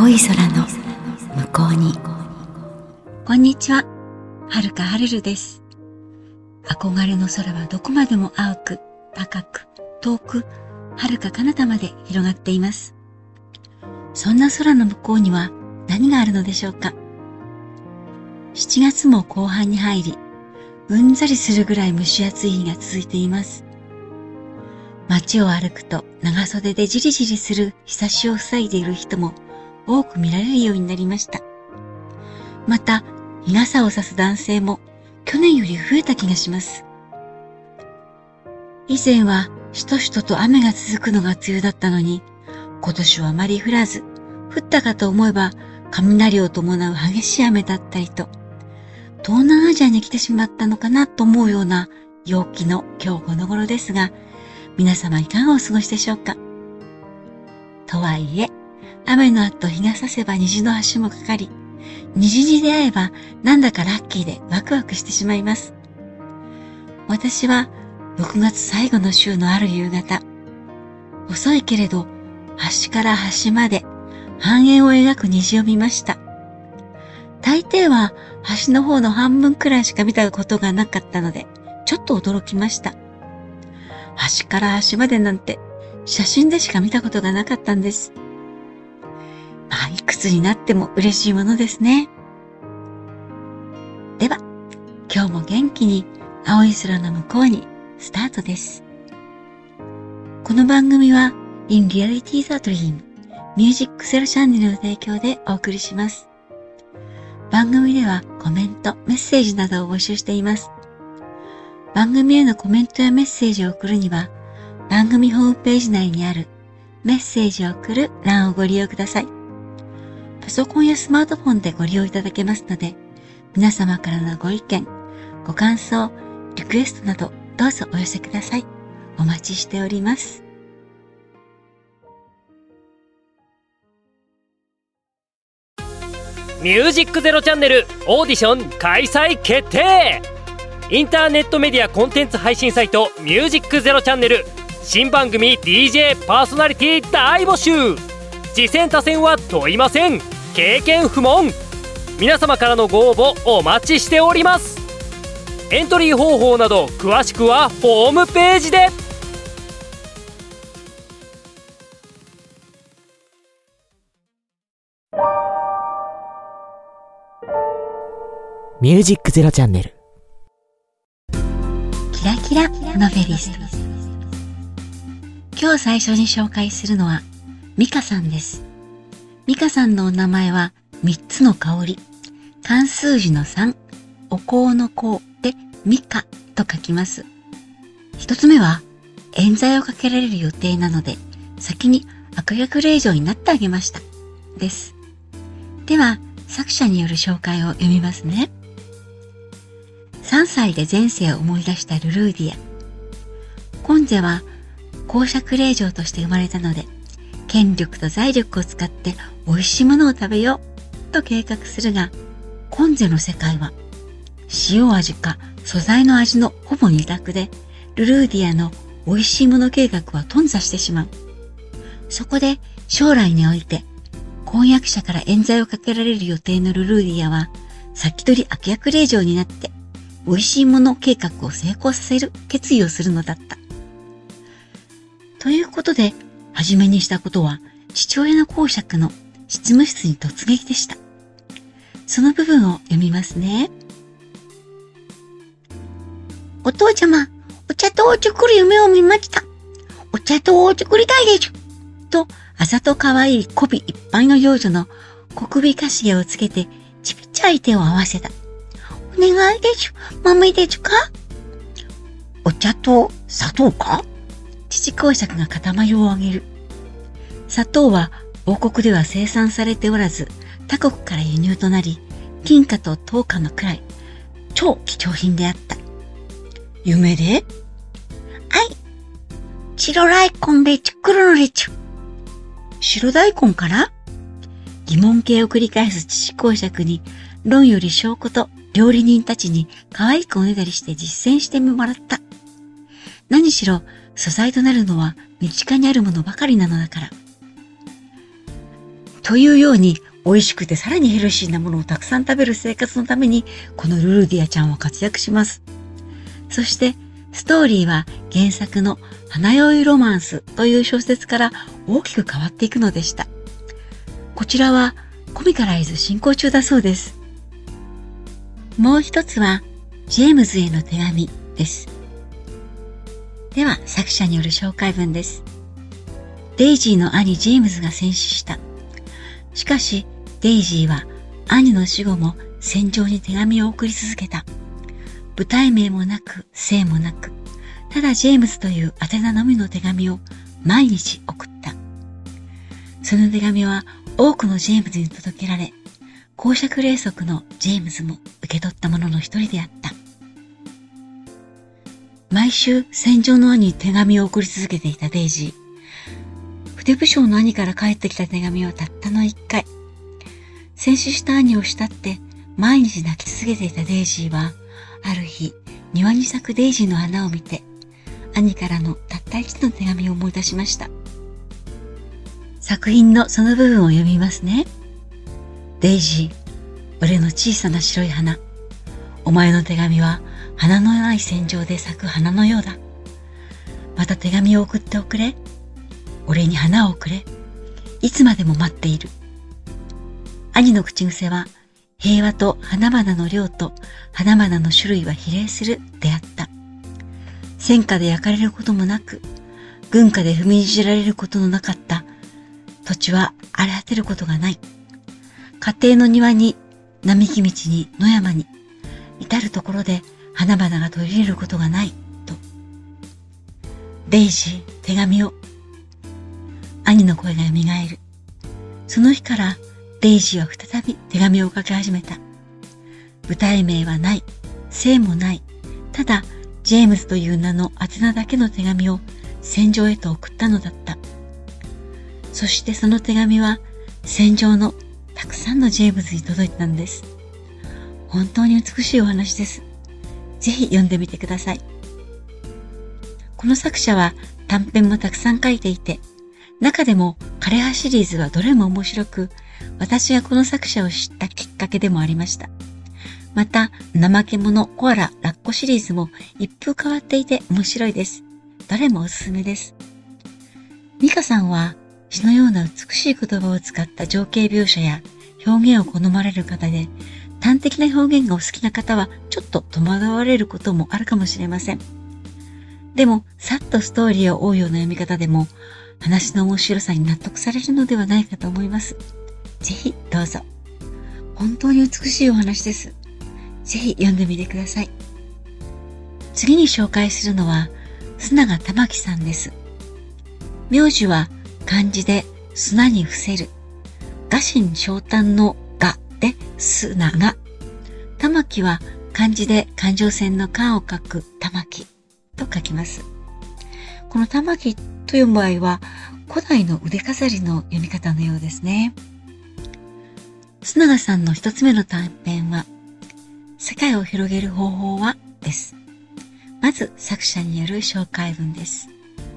青い空の向こうに。 こんにちは、はるかはるるです。憧れの空はどこまでも青く、高く、遠く、はるか彼方まで広がっています。そんな空の向こうには何があるのでしょうか。7月も後半に入り、うんざりするぐらい蒸し暑い日が続いています。街を歩くと長袖でじりじりする日差しを塞いでいる人も多く見られるようになりました。また、日傘を差す男性も去年より増えた気がします。以前はしとしとと雨が続くのが梅雨だったのに、今年はあまり降らず、降ったかと思えば雷を伴う激しい雨だったりと、東南アジアに来てしまったのかなと思うような陽気の今日この頃ですが、皆様いかがお過ごしでしょうか。とはいえ、雨の後日が差せば虹の橋もかかり、虹に出会えばなんだかラッキーでワクワクしてしまいます。私は6月最後の週のある夕方、遅いけれど端から端まで半円を描く虹を見ました。大抵は端の方の半分くらいしか見たことがなかったので、ちょっと驚きました。端から端までなんて写真でしか見たことがなかったんです。まあ、いくつになっても嬉しいものですね。では、今日も元気に青い空の向こうにスタートです。この番組は In Reality the Dream Music Zero チャンネルの提供でお送りします。番組ではコメント、メッセージなどを募集しています。番組へのコメントやメッセージを送るには、番組ホームページ内にあるメッセージを送る欄をご利用ください。パソコンやスマートフォンでご利用いただけますので、皆様からのご意見、ご感想、リクエストなどどうぞお寄せください。お待ちしております。 ミュージックゼロチャンネルオーディション開催決定。インターネットメディアコンテンツ配信サイトミュージックゼロチャンネル新番組 DJ パーソナリティ大募集。次戦他戦は問いません。経験不問。皆様からのご応募お待ちしております。エントリー方法など詳しくはホームページで。 ミュージックゼロチャンネルキラキラノベリスト。今日最初に紹介するのはミカさんです。ミカさんのお名前は3つの香り、漢数字の3、お香の香でミカと書きます。一つ目は冤罪をかけられる予定なので先に悪役令嬢になってあげましたです。では作者による紹介を読みますね。3歳で前世を思い出したルルーディア。今世は公爵令嬢として生まれたので、権力と財力を使って美味しいものを食べようと計画するが、今世の世界は塩味か素材の味のほぼ二択で、ルルーディアの美味しいもの計画は頓挫してしまう。そこで将来において婚約者から冤罪をかけられる予定のルルーディアは先取り悪役令嬢になって美味しいもの計画を成功させる決意をするのだった。ということで、初めにしたことは父親の公爵の執務室に突撃でした。その部分を読みますね。お父様、お茶とを作る夢を見ました。お茶とを作りたいです。と、あざとかわいい媚びいっぱいの幼女の小首かしげをつけてちっちゃい手を合わせた。お願いです。豆ですか？お茶と砂糖か？父公爵が肩眉を上げる。砂糖は王国では生産されておらず、他国から輸入となり、金貨と銅貨のくらい、超貴重品であった。夢で？はい。白大根で作るのでちゅ。白大根から？疑問形を繰り返す父公爵に、論より証拠と料理人たちに可愛くおねだりして実践してもらった。何しろ素材となるのは身近にあるものばかりなのだから。 というように美味しくてさらにヘルシーなものをたくさん食べる生活のためにこのルルディアちゃんは活躍します。そしてストーリーは原作の花酔いロマンスという小説から大きく変わっていくのでした。こちらはコミカライズ進行中だそうです。もう一つはジェームズへの手紙です。では作者による紹介文です。デイジーの兄ジェームズが戦死した。しかしデイジーは兄の死後も戦場に手紙を送り続けた。部隊名もなく姓もなく、ただジェームズという宛名のみの手紙を毎日送った。その手紙は多くのジェームズに届けられ、公爵霊族のジェームズも受け取った者の一人であった。毎週戦場の兄に手紙を送り続けていたデイジー。筆武将の兄から返ってきた手紙はたったの1回。戦死した兄を慕って毎日泣き続けていたデイジーは、ある日庭に咲くデイジーの花を見て、兄からのたった一度の手紙を思い出しました。作品のその部分を読みますね。デイジー、俺の小さな白い花。お前の手紙は花のない戦場で咲く花のようだ。また手紙を送っておくれ。俺に花をくれ。いつまでも待っている。兄の口癖は、平和と花々の量と花々の種類は比例するであった。戦火で焼かれることもなく、軍火で踏みにじられることのなかった土地は荒れ果てることがない。家庭の庭に、並木道に、野山に、至るところで花々が途切れることがない、と。デイジー、手紙を。兄の声が蘇る。その日から、デイジーは再び手紙を書き始めた。部隊名はない、姓もない、ただ、ジェームズという名の宛名だけの手紙を戦場へと送ったのだった。そしてその手紙は、戦場のたくさんのジェームズに届いたんです。本当に美しいお話です。ぜひ読んでみてください。この作者は短編もたくさん書いていて、中でも枯葉シリーズはどれも面白く、私がこの作者を知ったきっかけでもありました。また、怠け者コアララッコシリーズも一風変わっていて面白いです。どれもおすすめです。ミカさんは詩のような美しい言葉を使った情景描写や表現を好まれる方で、端的な表現がお好きな方はちょっと戸惑われることもあるかもしれません。でも、さっとストーリーを追うような読み方でも、話の面白さに納得されるのではないかと思います。ぜひどうぞ。本当に美しいお話です。ぜひ読んでみてください。次に紹介するのは、須永玉樹さんです。名字は漢字で砂に伏せる。臥薪嘗胆の臥で須永。玉樹は漢字で環状線の間を書く玉木と書きます。この玉木という場合は古代の腕飾りの読み方のようですね。須永さんの一つ目の短編は、世界を広げる方法はです。まず作者による紹介文です。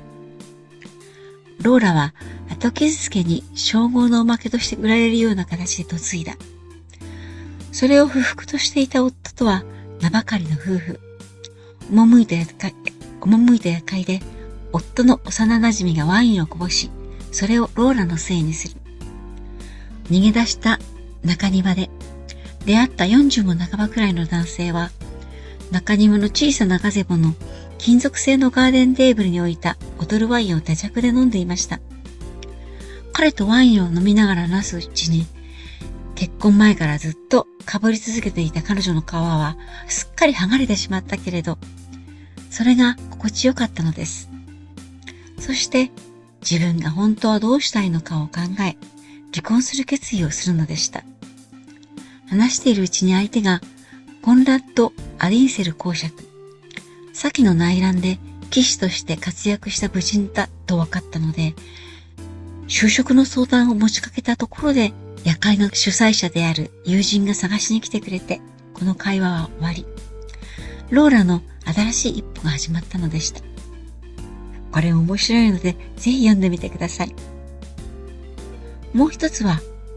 ローラは後傷つけに称号のおまけとして売られるような形で嫁いだ。それを不服としていた夫とは名ばかりの夫婦。赴いた夜会で夫の幼馴染がワインをこぼし、それをローラのせいにする。逃げ出した中庭で出会った40も半ばくらいの男性は、中庭の小さなガゼボの金属製のガーデンテーブルに置いたボトルワインを手酌で飲んでいました。彼とワインを飲みながらなすうちに、結婚前からずっとかぶり続けていた彼女の皮はすっかり剥がれてしまったけれど、それが心地よかったのです。そして自分が本当はどうしたいのかを考え、離婚する決意をするのでした。話しているうちに相手がコンラッド・アディンセル公爵、先の内乱で騎士として活躍した武人だと分かったので、就職の相談を持ちかけたところで、夜会の主催者である友人が探しに来てくれて、この会話は終わり、ローラの新しい一歩が始まったのでした。これ面白いので、ぜひ読んでみてください。もう一つは、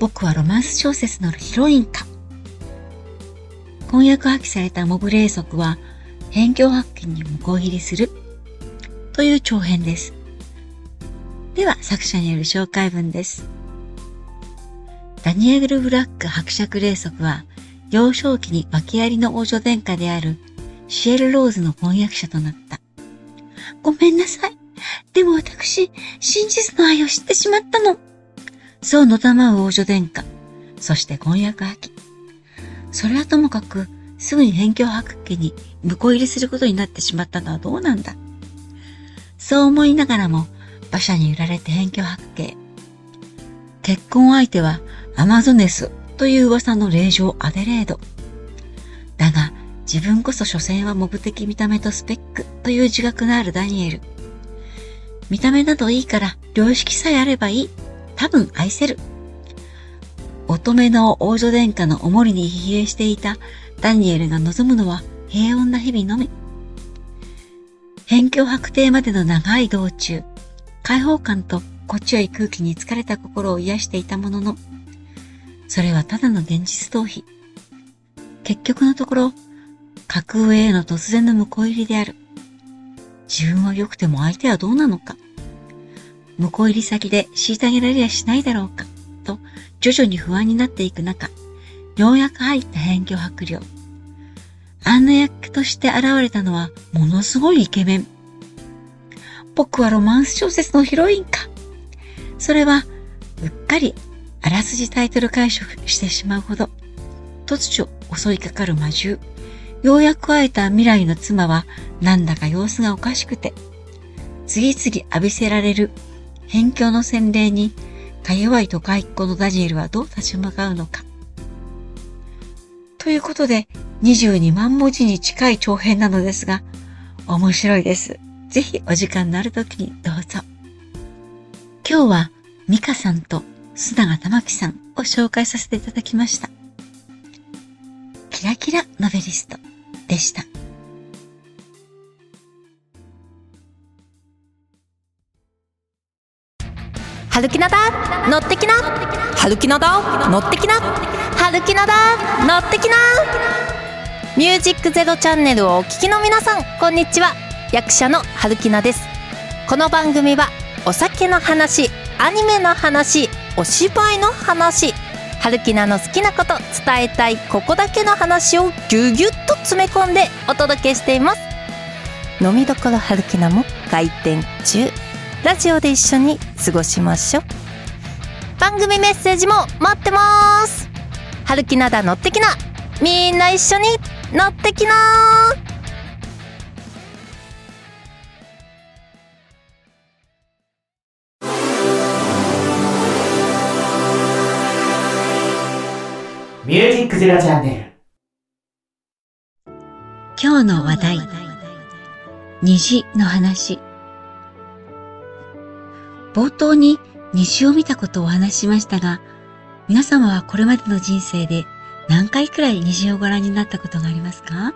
僕はロマンス小説のヒロインか。婚約破棄されたモブレイ族は辺境発見に婿入りするという長編です。では作者による紹介文です。ダニエル・ブラック伯爵レイ族は幼少期に訳ありの王女殿下であるシエル・ローズの婚約者となった。ごめんなさい。でも私、真実の愛を知ってしまったの。そうのたまう王女殿下。そして婚約破棄。それはともかく、すぐに辺境発見に婿入りすることになってしまったのはどうなんだ。そう思いながらも、馬車に揺られて辺境発見。結婚相手はアマゾネスという噂の霊嬢アデレード。だが、自分こそ所詮はモブ的見た目とスペックという自覚のあるダニエル。見た目などいいから良識さえあればいい。多分愛せる。乙女の王女殿下のおもりに疲弊していたダニエルが望むのは平穏な日々のみ。辺境白帝までの長い道中、開放感と心地よい空気に疲れた心を癒していたものの、それはただの現実逃避。結局のところ、格上への突然の婿入りである。自分は良くても相手はどうなのか。婿入り先で虐げられやしないだろうか、と徐々に不安になっていく中、ようやく入った辺境伯領。案内役として現れたのはものすごいイケメン。僕はロマンス小説のヒロインか。それは、うっかりあらすじタイトル解釈してしまうほど、突如襲いかかる魔獣。ようやく会えた未来の妻はなんだか様子がおかしくて、次々浴びせられる辺境の洗礼にか弱い都会っ子のダニエルはどう立ち向かうのか。ということで22万文字に近い長編なのですが、面白いです。ぜひお時間のある時にどうぞ。今日はミカさんと須永玉樹さんを紹介させていただきました。キラキラノベリストでした。 春キナだ乗ってきな、春キナだ乗ってきな、春キナだ乗ってきな。ミュージックゼロチャンネルをお聞きの皆さん、こんにちは。役者の春キナです。この番組はお酒の話、アニメの話、お芝居の話、春キナの好きなこと、伝えたいここだけの話をぎゅぎゅっと詰め込んでお届けしています。飲みどころ春キナも開店中。ラジオで一緒に過ごしましょう。番組メッセージも待ってます。春キナだ乗ってきな、みんな一緒に乗ってきな。 ミュージックゼロチャンネル。 今日の話題、虹の話。冒頭に虹を見たことをお話ししましたが、皆様はこれまでの人生で何回くらい虹をご覧になったことがありますか？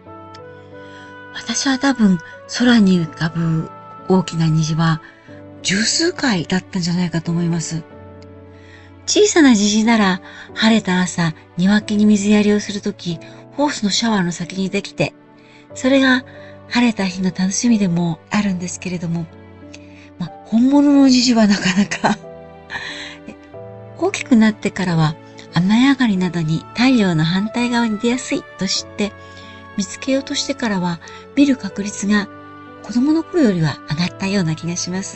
私は多分空に浮かぶ大きな虹は十数回だったんじゃないかと思います。小さな虹なら晴れた朝庭木に水やりをするときホースのシャワーの先にできて、それが晴れた日の楽しみでもあるんですけれども、本物の虹はなかなか大きくなってからは雨上がりなどに太陽の反対側に出やすいと知って見つけようとしてからは見る確率が子供の頃よりは上がったような気がします。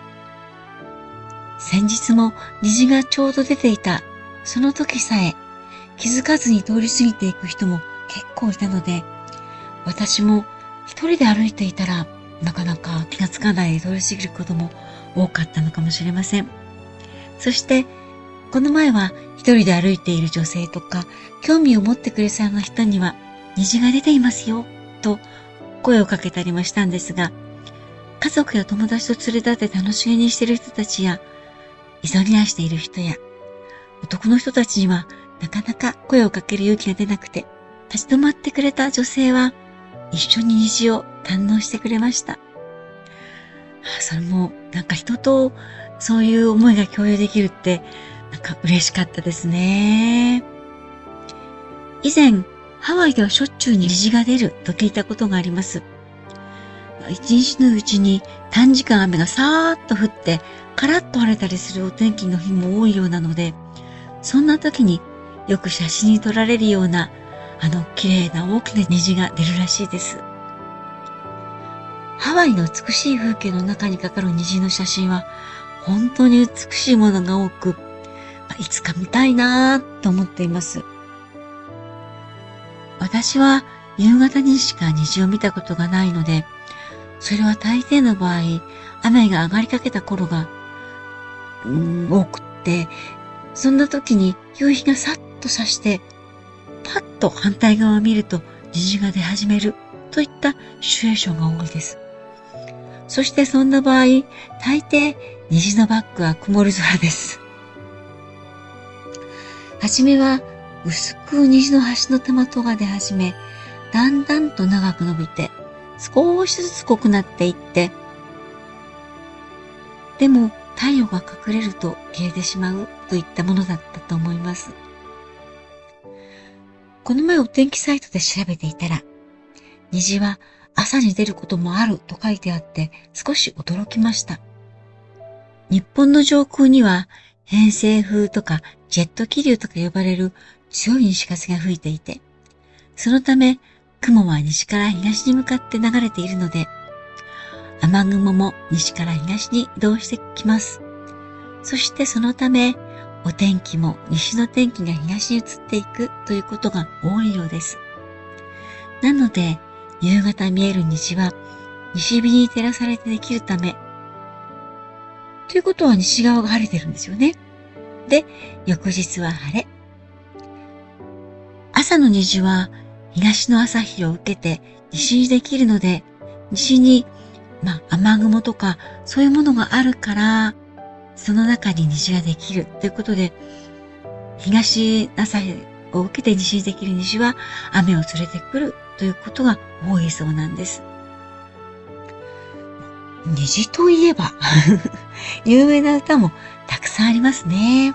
先日も虹がちょうど出ていたその時さえ気づかずに通り過ぎていく人も結構いたので、私も一人で歩いていたらなかなか気がつかないで通り過ぎることも多かったのかもしれません。そしてこの前は一人で歩いている女性とか興味を持ってくれそうな人には虹が出ていますよと声をかけたりもしたんですが、家族や友達と連れ立って楽しげにしている人たちや急ぎ足している人や男の人たちにはなかなか声をかける勇気が出なくて、立ち止まってくれた女性は一緒に虹を堪能してくれました。それもなんか人とそういう思いが共有できるってなんか嬉しかったですね。以前、ハワイではしょっちゅう虹が出ると聞いたことがあります。一日のうちに短時間雨がさーっと降って、カラッと晴れたりするお天気の日も多いようなので、そんな時によく写真に撮られるような、綺麗な大きな虹が出るらしいです。ハワイの美しい風景の中にかかる虹の写真は、本当に美しいものが多く、いつか見たいなぁと思っています。私は夕方にしか虹を見たことがないので、それは大抵の場合、雨が上がりかけた頃が、多くって、そんな時に夕日がさっと差して、パッと反対側を見ると虹が出始めるといったシチュエーションが多いです。そしてそんな場合、大抵虹のバックは曇り空です。はじめは薄く虹の端の手元が出始め、だんだんと長く伸びて、少しずつ濃くなっていって、でも太陽が隠れると消えてしまうといったものだったと思います。この前お天気サイトで調べていたら、虹は朝に出ることもあると書いてあって少し驚きました。日本の上空には偏西風とかジェット気流とか呼ばれる強い西風が吹いていて、そのため雲は西から東に向かって流れているので、雨雲も西から東に移動してきます。そしてそのため、お天気も西の天気が東に移っていくということが多いようです。なので、夕方見える虹は西日に照らされてできるため、ということは西側が晴れてるんですよね。で、翌日は晴れ。朝の虹は東の朝日を受けて西にできるので、西に雨雲とかそういうものがあるから、その中に虹ができるということで、東朝日を受けて西にできる虹は雨を連れてくるということが多いそうなんです。虹といえば有名な歌もたくさんありますね。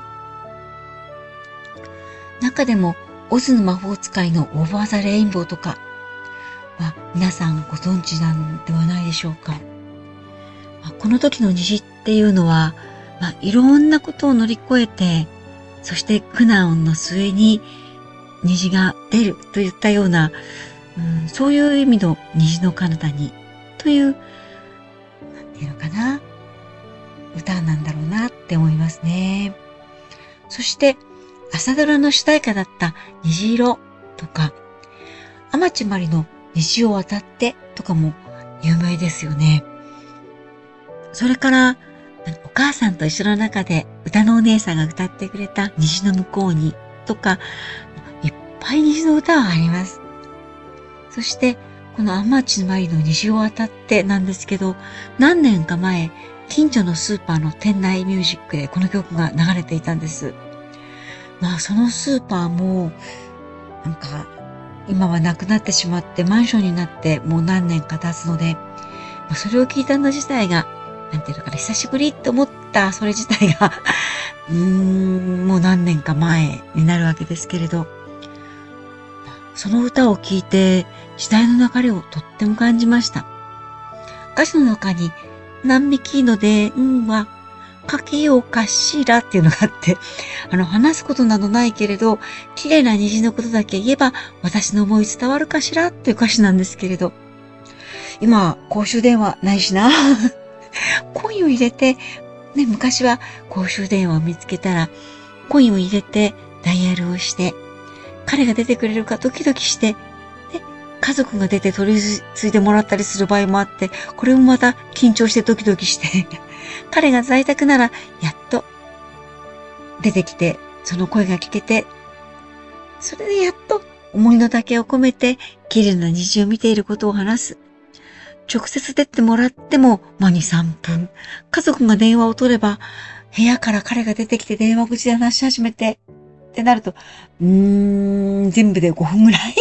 中でもオズの魔法使いのオーバーザレインボーとかは皆さんご存知なんではないでしょうか。この時の虹っていうのは、いろんなことを乗り越えて、そして苦難の末に虹が出るといったような、そういう意味の虹の彼方にという、なんていうのかな、歌なんだろうなって思いますね。そして朝ドラの主題歌だった虹色とか、天地まりの虹を渡ってとかも有名ですよね。それからお母さんと一緒の中で歌のお姉さんが歌ってくれた虹の向こうにとか、いっぱい虹の歌はあります。そしてこの天地まりの虹を渡ってなんですけど、何年か前近所のスーパーの店内ミュージックでこの曲が流れていたんです。そのスーパーもなんか今はなくなってしまってマンションになってもう何年か経つので、それを聞いたの自体がなんていうのかな、久しぶりって思ったそれ自体がもう何年か前になるわけですけれど、その歌を聞いて時代の流れをとっても感じました。歌詞の中に何匹の電話かけようかしらっていうのがあって、話すことなどないけれど、綺麗な虹のことだけ言えば私の思い伝わるかしらっていう歌詞なんですけれど、今公衆電話ないしなコインを入れて、ね、昔は公衆電話を見つけたらコインを入れてダイヤルをして、彼が出てくれるかドキドキして、で家族が出て取り継いでもらったりする場合もあって、これもまた緊張してドキドキして彼が在宅ならやっと出てきて、その声が聞けて、それでやっと思いの丈を込めて綺麗な虹を見ていることを話す。直接出てもらっても2、3分。家族が電話を取れば部屋から彼が出てきて電話口で話し始めてってなると、全部で5分ぐらい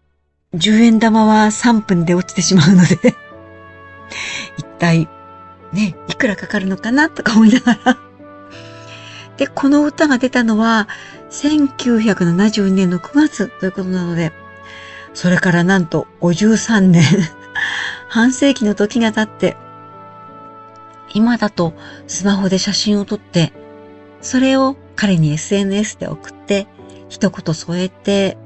10円玉は3分で落ちてしまうので一体ね、いくらかかるのかなとか思いながら。で、この歌が出たのは、1972年の9月ということなので、それからなんと53年、半世紀の時が経って、今だとスマホで写真を撮って、それを彼に SNS で送って、一言添えて、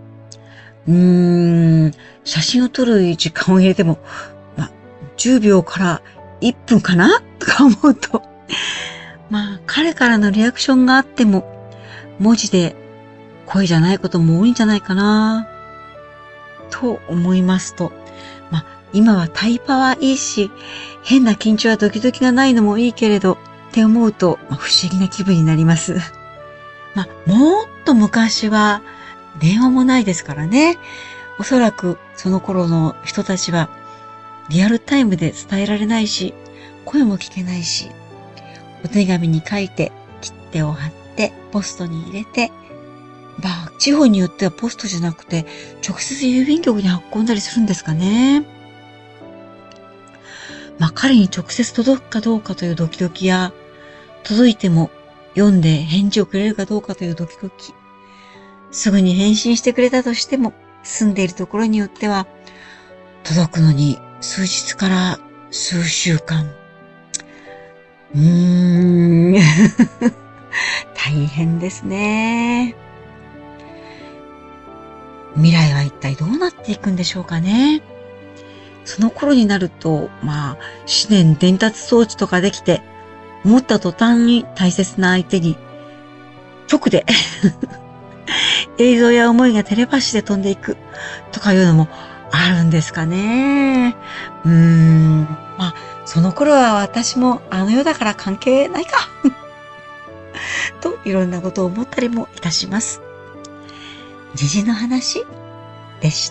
写真を撮る時間を入れても、10秒から1分かなとか思うと、彼からのリアクションがあっても、文字で声じゃないことも多いんじゃないかなと思いますと、今はタイパはいいし、変な緊張やドキドキがないのもいいけれど、って思うと、不思議な気分になります。もっと昔は電話もないですからね。おそらくその頃の人たちはリアルタイムで伝えられないし、声も聞けないし、お手紙に書いて、切手を貼って、ポストに入れて、地方によってはポストじゃなくて、直接郵便局に運んだりするんですかね。彼に直接届くかどうかというドキドキや、届いても読んで返事をくれるかどうかというドキドキ。すぐに返信してくれたとしても、住んでいるところによっては、届くのに数日から数週間。大変ですね。未来は一体どうなっていくんでしょうかね。その頃になると、思念伝達装置とかできて、思った途端に大切な相手に、直で映像や思いがテレパシーで飛んでいくとかいうのもあるんですかね。その頃は私もあの世だから関係ないかといろんなことを思ったりもいたします。時事の話でした。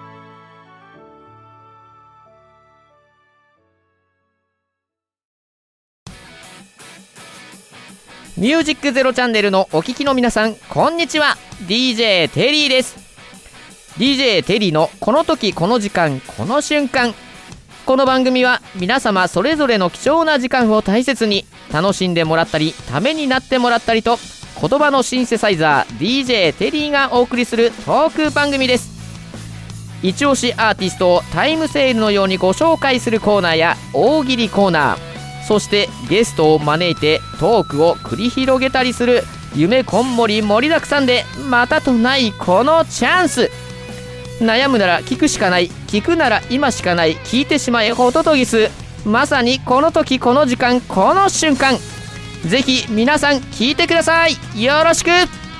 ミュージックゼロチャンネルのお聞きの皆さん、こんにちは。 DJ テリーです。 DJ テリーのこの時この時間この瞬間。この番組は皆様それぞれの貴重な時間を大切に楽しんでもらったり、ためになってもらったりと、言葉のシンセサイザー DJ テリーがお送りするトーク番組です。一押しアーティストをタイムセールのようにご紹介するコーナーや大喜利コーナー、そしてゲストを招いてトークを繰り広げたりする夢こんもり盛りだくさんで、またとないこのチャンス。悩むなら聞くしかない、聞くなら今しかない、聞いてしまえホトトギス。まさにこの時この時間この瞬間。ぜひ皆さん聞いてください。よろしく。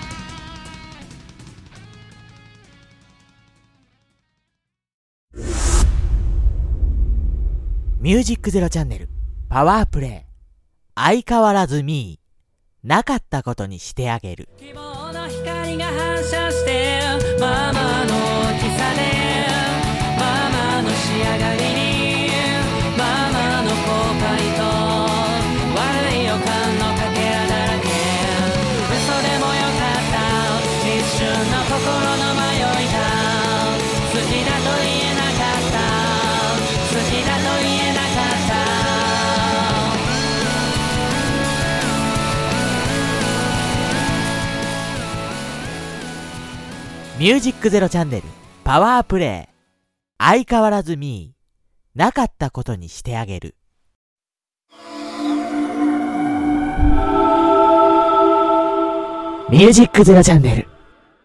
ミュージックゼロチャンネルパワープレイ。相変わらずミー、なかったことにしてあげる。 希望の光が反射してママの大きさでママの仕上がりにママの後悔と悪い予感のかけらだらけ。嘘でもよかった一瞬の心の迷いだ。好きだと言えなかった、好きだと言えなかった。 ミュージックゼロチャンネルパワープレイ。相変わらずミー、なかったことにしてあげる。ミュージックゼロチャンネル。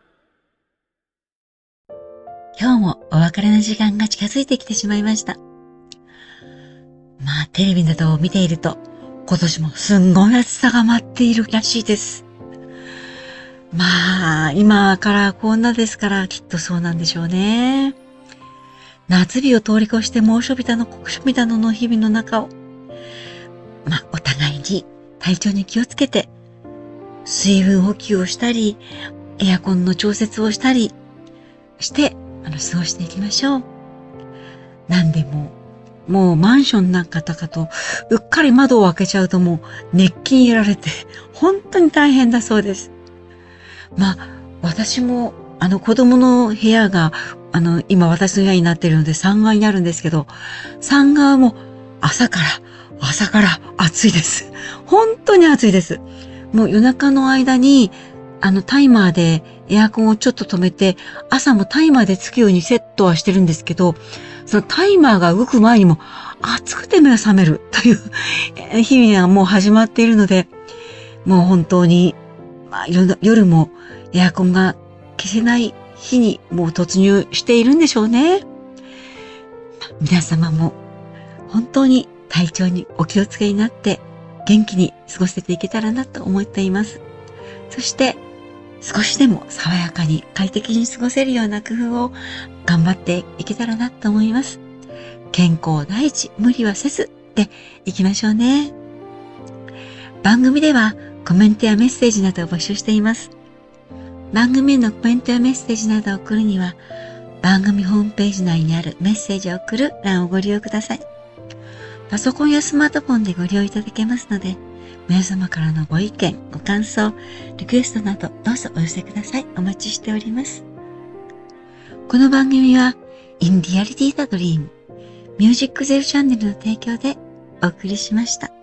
今日もお別れの時間が近づいてきてしまいました。テレビなどを見ていると、今年もすんごい暑さが待っているらしいです。今からこんなですからきっとそうなんでしょうね。夏日を通り越して猛暑日だの酷暑日だのの日々の中を、お互いに体調に気をつけて、水分補給をしたり、エアコンの調節をしたりして、過ごしていきましょう。なんでもうマンションなんかとかと、うっかり窓を開けちゃうともう熱気にやられて、本当に大変だそうです。私も、子供の部屋が、今私の部屋になっているので3階にあるんですけど、3階も朝から朝から暑いです。本当に暑いです。もう夜中の間に、タイマーでエアコンをちょっと止めて、朝もタイマーでつくようにセットはしてるんですけど、そのタイマーが動く前にも暑くて目が覚めるという日々がもう始まっているので、もう本当に、夜もエアコンが消せない日にもう突入しているんでしょうね。皆様も本当に体調にお気をつけになって元気に過ごせていけたらなと思っています。そして少しでも爽やかに快適に過ごせるような工夫を頑張っていけたらなと思います。健康第一、無理はせずでいきましょうね。番組ではコメントやメッセージなどを募集しています。番組へのコメントやメッセージなどを送るには、番組ホームページ内にあるメッセージを送る欄をご利用ください。パソコンやスマートフォンでご利用いただけますので、皆様からのご意見、ご感想、リクエストなどどうぞお寄せください。お待ちしております。この番組は、In Reality the Dream、ミュージックゼロチャンネルの提供でお送りしました。